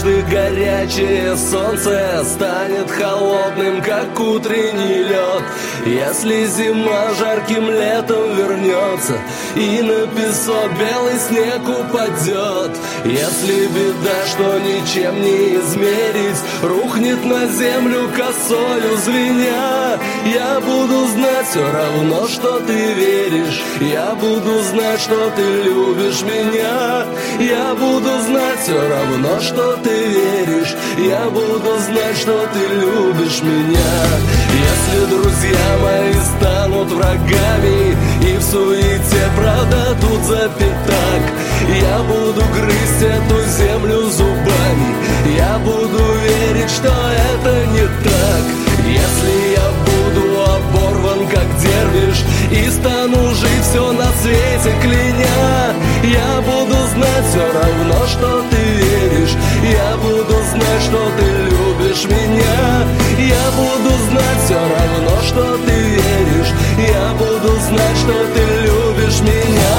однажды горячее солнце станет холодным, как утренний лед. Если зима жарким летом вернется и на песок белый снег упадет, если беда, что ничем не измерить, рухнет на землю косою звеня, я буду знать все равно, что ты веришь, я буду знать, что ты любишь меня, я буду знать все равно, что ты веришь, я буду знать, что ты любишь меня. Если друзья мои станут врагами и в суете продадут за пятак, я буду грызть эту землю зубами, я буду верить, что это не так. Если я буду оборван, как дервиш, и стану жить все на свете кляня, я буду знать все равно, что ты веришь, я буду знать, что ты любишь меня, я буду знать все равно, что ты веришь, я буду знать, что ты любишь меня.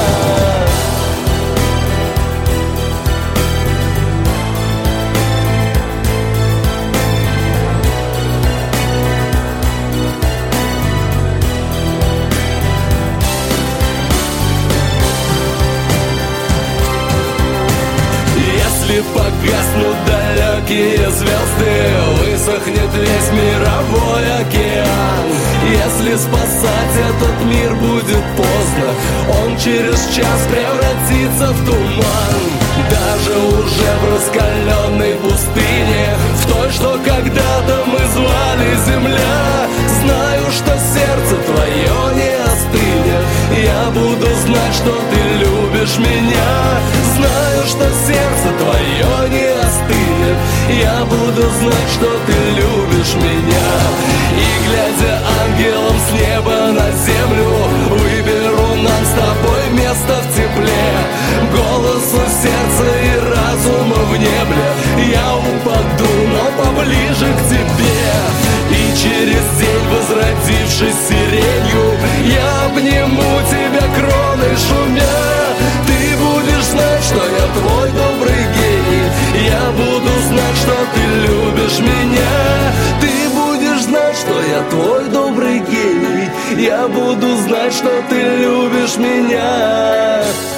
Если погаснут далекие звезды, высохнет весь мировой океан. Если спасать этот мир будет поздно, он через час превратится в туман. Даже уже в раскаленной пустыне, в той, что когда-то мы звали земля, знаю, что сердце твое не остынет, я буду знать, что ты любишь меня. Знаю, что сердце твое не остынет, я буду знать, что ты любишь меня. И глядя ангелом с неба на землю, выберу нам с тобой место в тепле. Голосу сердца и разума в небе я упаду, но поближе к тебе. И через день, возродившись сиренью, я обниму тебя кроной шумя. Ты будешь знать, что я твой добрый гений, я буду знать, что ты любишь меня. Ты будешь знать, что я твой добрый гений, я буду знать, что ты любишь меня.